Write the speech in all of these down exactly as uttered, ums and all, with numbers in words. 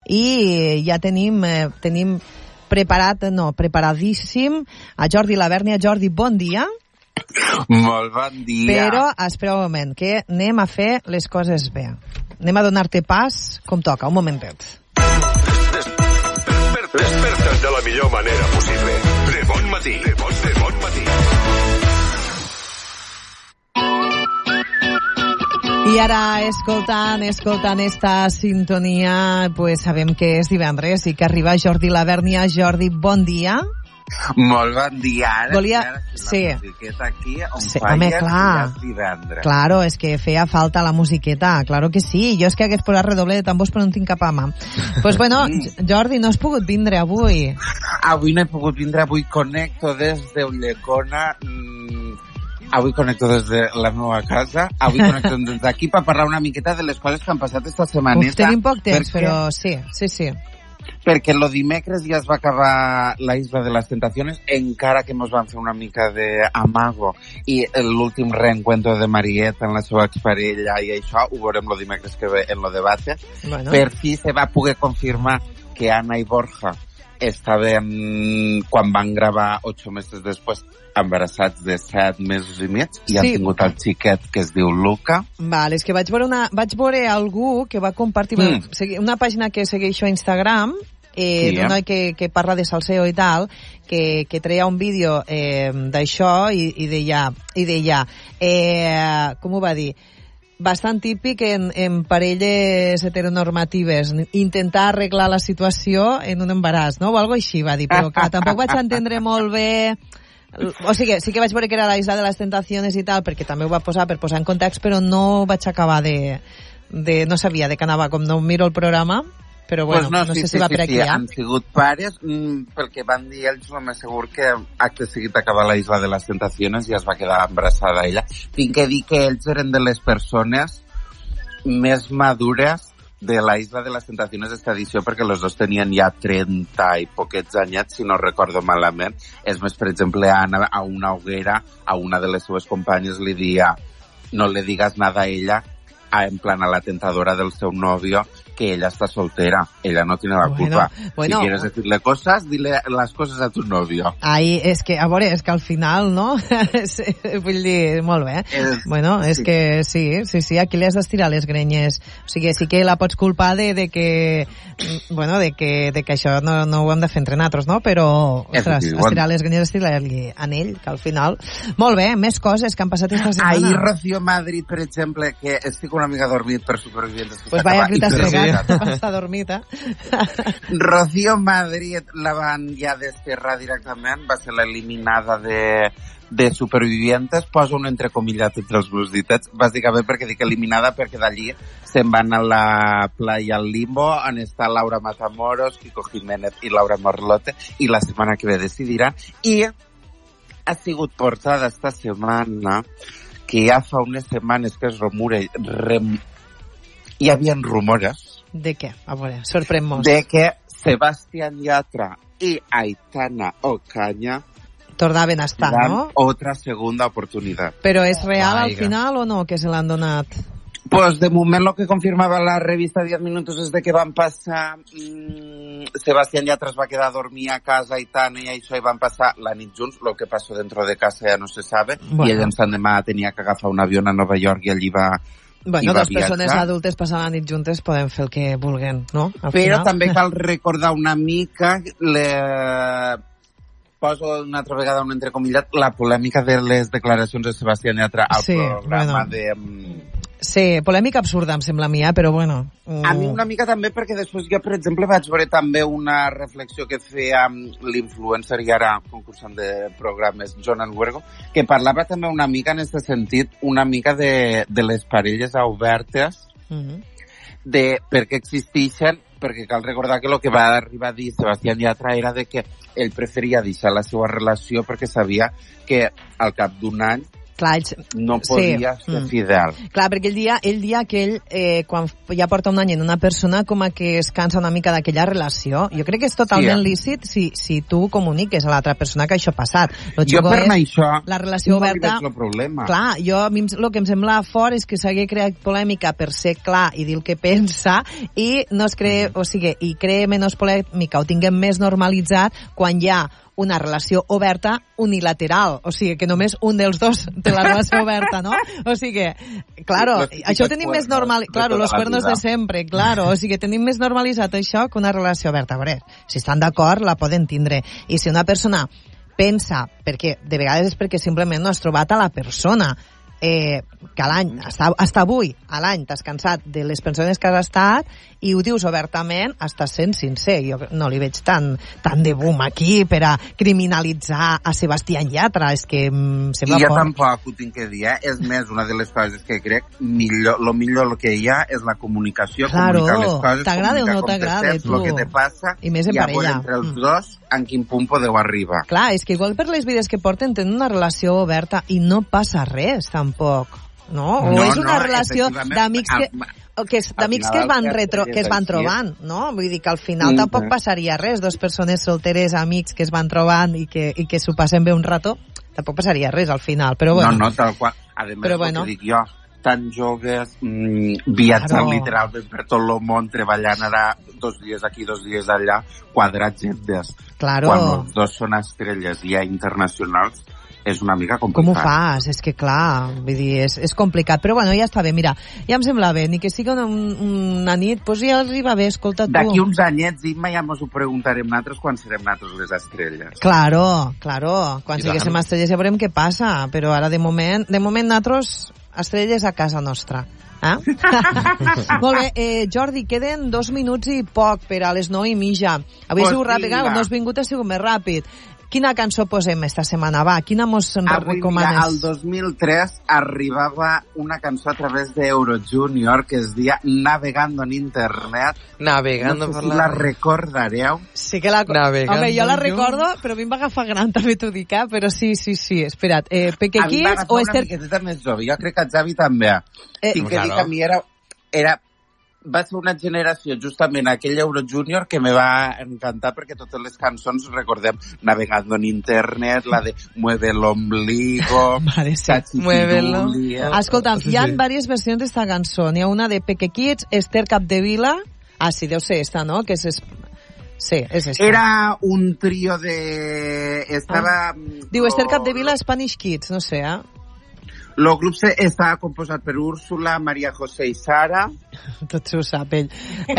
i ja tenim, eh, tenim preparat, no, preparadíssim a Jordi Labèrnia. Jordi, bon dia. Molt bon dia. Però espera un moment, que anem a fer les coses bé. Anem a donar-te pas com toca, un momentet. Desperta't de la millor manera possible. De bon matí. De bon, de bon matí. I ara, escoltant, escoltant esta sintonia, pues sabem que és divendres i que arriba Jordi Labèrnia. Jordi, bon dia. Molt bon dia. Ara, Volia... ara sí. La musiqueta aquí, on sí, falla, home, clar. és divendres. Claro, és que feia falta la musiqueta, claro que sí. Jo és que hagués posat redoble de tambors però no en tinc cap a mà. Pues bueno, Jordi, no has pogut vindre avui. Avui no he pogut vindre, avui connecto des de Ulldecona, mm, avui connecto des de la meva casa, avui connecto des d'aquí per parlar una miqueta de les coses que han passat esta setmaneta. Uf, tenim poc temps, perquè... però sí, sí, sí. Perquè el dimecres ja es va acabar la Isla de las Tentaciones, encara que mos van fer una mica d'amago, i l'últim reencuentro de Marieta en la seva exparella i això, ho veurem el dimecres que ve en lo debate. Bueno. Per fi se va poder confirmar que Anna i Borja estaven, quan van gravar ocho mesos després, embarassats de set mesos i mig, i sí. Han tingut el xiquet que es diu Luca. Vale, és que vaig veure, una, vaig veure algú que va compartir mm. una pàgina que segueixo a Instagram, eh, sí, d'una que, que parla de salseo i tal, que, que treia un vídeo eh, d'això i, i deia, i deia eh, com ho va dir? Bastant típic en, en parelles heteronormatives, intentar arreglar la situació en un embaràs, no? O algo així va dir, però que tampoc vaig entendre molt bé. O sigui, sí que vaig veure que era la Isla de les Tentaciones i tal, perquè també ho va posar per posar en context, però no vaig acabar de... de no sabia de què anava, com no miro el programa, però bueno, pues no, no sí, sé si sí, va per aquí sí, ja. Han sigut pares, mm, pel que van dir ells, no m'és segur que acte seguit acabar la Isla de les Tentaciones i es va quedar embarassada ella. Tinc que dir que ells eren de les persones més madures de la Isla de les Tentaciones d'esta edició, perquè els dos tenien ja trenta i poquets anyets, si no recordo malament. És més, per exemple, Anna a una hoguera, a una de les seves companyes li dia no le digas nada a ella, a, en plan a la tentadora del seu novio, que ella está soltera, ella no tiene la culpa. Bueno, bueno, si quieres decirle cosas, dile las cosas a tu novio. Ahí, és que, a veure, és que al final, no? Vull dir, molt bé. És, bueno, és sí. que sí, sí, sí, aquí li has d'estirar les grenyes. O sigui, sí que la pots culpar de, de que, bueno, de que, de que això no, no ho hem de fer entre nosaltres, no? Però, ostres, sí, estirar les grenyes, estirar-li en ell, que al final... Molt bé, més coses que han passat esta setmana. Ahir Rocío Madrid, per exemple, que estic una mica dormit per Supervivientes. Pues vaya que t'has pegat. Està dormida. Rocío Madrid la van ja desterrar directament, va ser l'eliminada de, de Supervivientes, posa un entrecomillat entre els meus ditets, bàsicament perquè dic eliminada perquè d'allí se'n van a la playa al Limbo, on està Laura Matamoros, Kiko Jiménez i Laura Morlote, i la setmana que ve decidiran, i ha sigut portada esta setmana que ja fa unes setmanes que es rumore, rem, hi havia rumores. De què? A veure, sorprèn-nos. De que Sebastián Yatra i Aitana Ocaña tornaven a estar, no? Otra segunda oportunidad. Però és real al final o no, que se l'han donat? Pues de moment lo que confirmava la revista diez minutos és de que van passar... Mmm, Sebastián Yatra es va quedar a dormir a casa, Aitana i això, i van passar la nit junts. Lo que passó dentro de casa ja no se sabe. Bueno. I ell en Sant demà tenia que agafar un avió a Nova York i allí va... Bueno, dos persones adultes passant la nit juntes poden fer el que vulguen, no? Al Però final. també cal recordar una mica, le... poso una altra vegada un entrecomillat, la polèmica de les declaracions de Sebastián Yatra al sí, programa bueno. de... Sí, polèmica absurda, em sembla a mi, eh? Però bueno... Mm. A mi una mica també, perquè després jo, per exemple, vaig veure també una reflexió que feia l'influencer i ara concursant de programes, Jonan Huergo, que parlava també una mica en aquest sentit, una mica de, de les parelles obertes, mm-hmm. de per què existeixen, perquè cal recordar que el que va arribar a dir Sebastián Yatra era de que ell preferia deixar la seva relació perquè sabia que al cap d'un any Clar, ells... no podia sí. ser fidel. Mm. Clar, perquè el dia, el dia que ell, eh, quan ja porta un any en una persona, com a que es cansa una mica d'aquella relació. Jo crec que és totalment sí, eh? lícit si, si tu comuniques a l'altra persona que això ha passat. Lo jo per és, això, la relació oberta... no problema. Clar, jo, a mi el que em sembla fort és que s'hagi creat polèmica per ser clar i dir el que pensa i no es cree, o sigui, i cree menys polèmica, ho tinguem més normalitzat quan hi ha una relació oberta unilateral, o sigui, que només un dels dos té la relació oberta, ¿no? O sigui, claro, això ho tenim més normal... Claro, los cuernos de sempre, claro, o sigui, tenim més normalitzat això que una relació oberta. A veure, si estan d'acord, la poden tindre. I si una persona pensa, perquè de vegades és perquè simplement no has trobat a la persona, eh, que a l'any, hasta, hasta avui, a l'any, t'has cansat de les persones que has estat i ho dius obertament, estàs sent sincer. Jo no li veig tant, tant de boom aquí per a criminalitzar a Sebastián Yatra, és que em sembla I jo fort. tampoc ho tinc que dir, eh? És més, una de les coses que crec millor, lo millor que hi ha és la comunicació, claro, comunicar les coses, t'agrada o no comunicar t'agrada, tu, el que te passa, i més en i parella. entre els mm. dos en quin punt podeu arribar. Clar, és que igual per les vides que porten tenen una relació oberta i no passa res, tampoc. No? O no, és una no, relació d'amics que... O que és d'amics que es van retro, que es van trobant, no? Vull dir que al final mm-hmm. tampoc passaria res, dos persones solteres, amics que es van trobant i que, i que s'ho passen bé un rato, tampoc passaria res al final, però bueno. No, no, tal qual. A més, el bueno. que dic jo, tan joves, mmm, viatjant claro. literalment per tot el món, treballant ara dos dies aquí, dos dies allà, quadrats gendes. Claro. Quan els dos són estrelles ja internacionals, és una mica complicat. Com ho fas? És que clar, vull dir, és, és complicat. Però bueno, ja està bé, mira, ja em sembla bé, ni que sigui una, una nit, doncs ja els hi va bé, escolta tu. D'aquí uns anyets, Imma, ja mos ho preguntarem nosaltres quan serem nosaltres les estrelles. Claro, claro, quan siguéssim estrelles ja veurem què passa, però ara de moment, de moment nosaltres estrelles a casa nostra. Eh? Molt bé, eh, Jordi, queden dos minuts i poc per a les nou i mitja. Avui ha sigut ràpid, no has vingut, ha sigut més ràpid. Quina cançó posem esta setmana? Va, quina mos recomanes? Mira, el dos mil tres arribava una cançó a través d'Euro Junior que es deia Navegando en Internet. Navegando no sé per si la... la recordareu. Sí que la... Navegando Home, jo la recordo, però a mi em va agafar gran, també t'ho dic, eh? Però sí, sí, sí, espera't. Eh, Peque Kids o Esther... A mi m'agafava una miqueteta més jove. Jo crec que el Xavi també. Eh, Tinc que claro. dir que a mi era... era va ser una generació, justament aquell Euro Junior, que me va encantar perquè totes les cançons, recordem, Navegando en Internet, la de Mueve el ombligo, vale, sí. Muévelo. Escolta'm, hi ha diverses versions d'esta cançó. N'hi ha una de Peque Kids, Esther Capdevila... Ah, sí, deu ser esta, no? Que és... Es... Sí, és esta. Era un trio de... Estava... Ah. Diu Esther Capdevila, Spanish Kids, no sé, eh? El grup estava composat per Úrsula, Maria José i Sara. Tot s'ho sap, ell.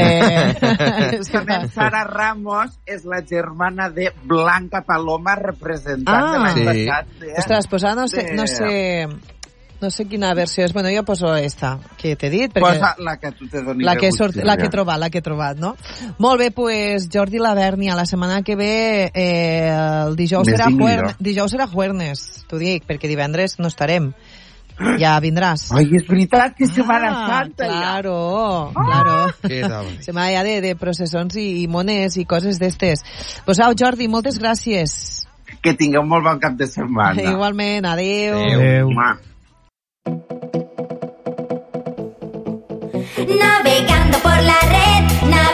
Eh... Sara Ramos és la germana de Blanca Paloma, representant ah, de l'any sí. passat. De, Ostres, pues ara no sé, no sé... No sé quina versió és. Bueno, jo poso esta, que t'he dit. Perquè posa la que tu te doni la que, sort, la que he trobat, la que he trobat, no? Molt bé, pues, Jordi Lavernia, la setmana que ve, eh, el dijous serà, juernes, dijous serà juernes, t'ho dic, perquè divendres no estarem. Ja vindràs. Ai, és veritat que és Setmana ah, Santa. Claro, ja. claro. Ah, Setmana ja de, de processons i, i mones i coses d'estes. Pues au, Jordi, moltes gràcies. Que tingueu molt bon cap de setmana. Igualment, adéu. Adéu. Navegando por la red, navegando